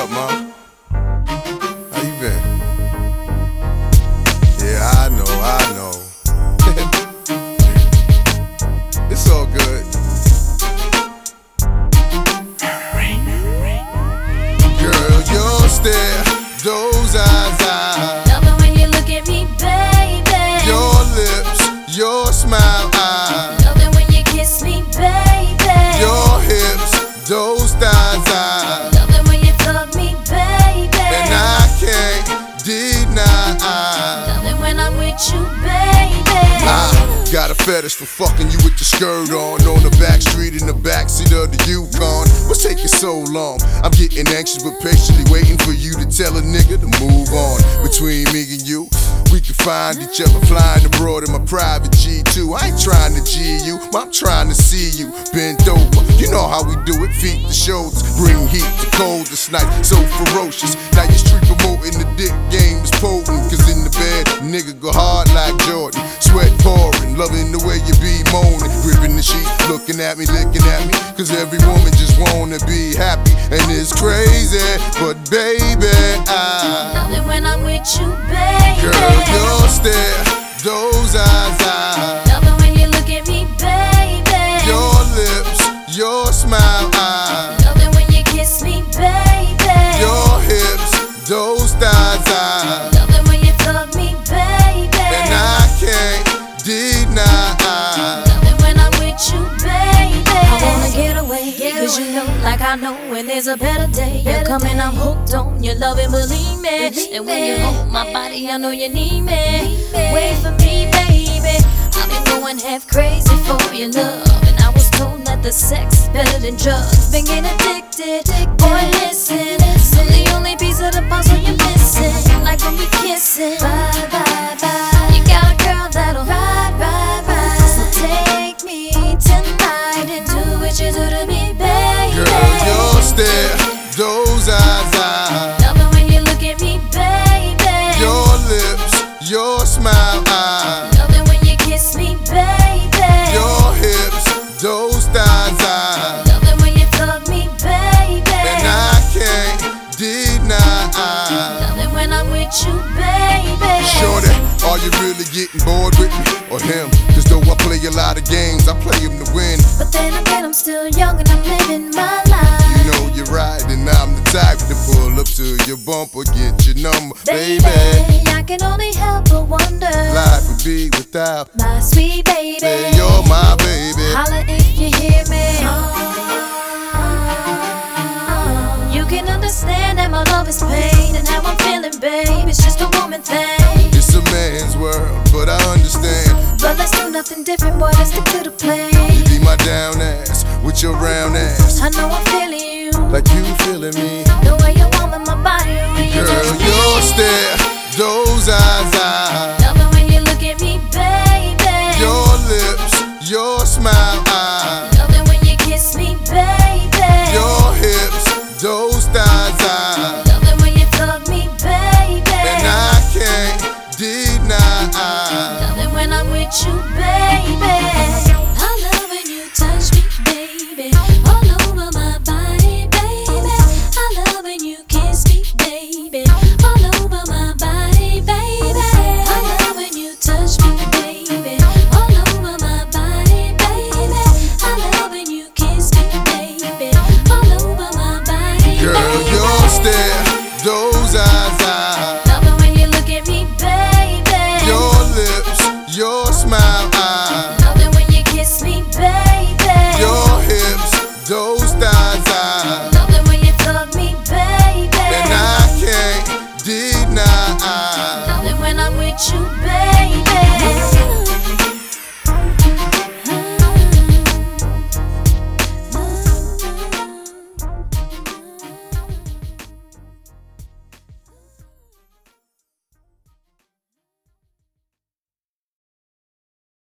up, Mom? How you been? Yeah, I know. It's all good. Girl, your stare, those eyes, love it when you look at me, baby. your lips, your smile, Love it when you kiss me, baby. your hips, those thighs, Love it when you fuck me, baby. and I can't deny. Love it when I'm with you, baby. I got a fetish for fucking you with your skirt on the back street in the backseat of the Yukon. What's taking so long? I'm getting anxious but patiently waiting for you to tell a nigga to move on. Between me and you, we can find each other flying abroad in my private G2. I ain't trying to G you, I'm trying to see you bent over. You know how we do it, feet to shoulders, bring heat to cold this night, so ferocious. Now your street promoting the dick game is potent, cause in the bed, nigga go hard like Jordan. Sweat pouring, loving the way you be moaning, gripping the sheet, looking at me, licking at me, cause every woman just wanna be happy, and it's crazy, but baby, I Love it when I'm with you, baby. girl, your stare, those eyes, Love it when you look at me, baby. your lips, your smile, Love it when you kiss me, baby. your hips, those thighs, Love it when you fuck me, baby. and I can't deny. Love it when I'm with you, baby. I wanna get away, cause you know, like I know, when there's a better day. You're coming, I'm hooked on your love and believe me. And when you hold my body, I know you need me. Wait for me, baby. I've been going half crazy for your love, and I was told that the sex is better than drugs. Been getting addicted, boy, listen. I'm the only piece of the puzzle you're missing. Like when we kissing, bye, bye, bye. You got a girl that'll ride, ride, ride. So take me tonight and do what you do to me, baby. Girl, your stare, those eyes, Love it when you look at me, baby. your lips, your smile, Love it when you kiss me, baby. your hips, those thighs, Love it when you fuck me, baby. and I can't deny. Love it when I'm with you, baby. Shorty, are you really getting bored with me or him? Cause though I play a lot of games, I play them to win. But then again, I'm still young and I'm living my life. You know you're right, and I'm the type to pull up to your bumper, get your number, baby. I can only help but wonder. Life would be without, My sweet baby. hey, you're my baby. Holla if you hear me. You can understand that my love is pain and how I'm feeling, babe. It's just a woman thing. It's a man's world, but I understand. But let's do nothing different, boy. Let's stick to the plan. You be my down ass with your round ass, I know I'm feeling you. like you feeling me.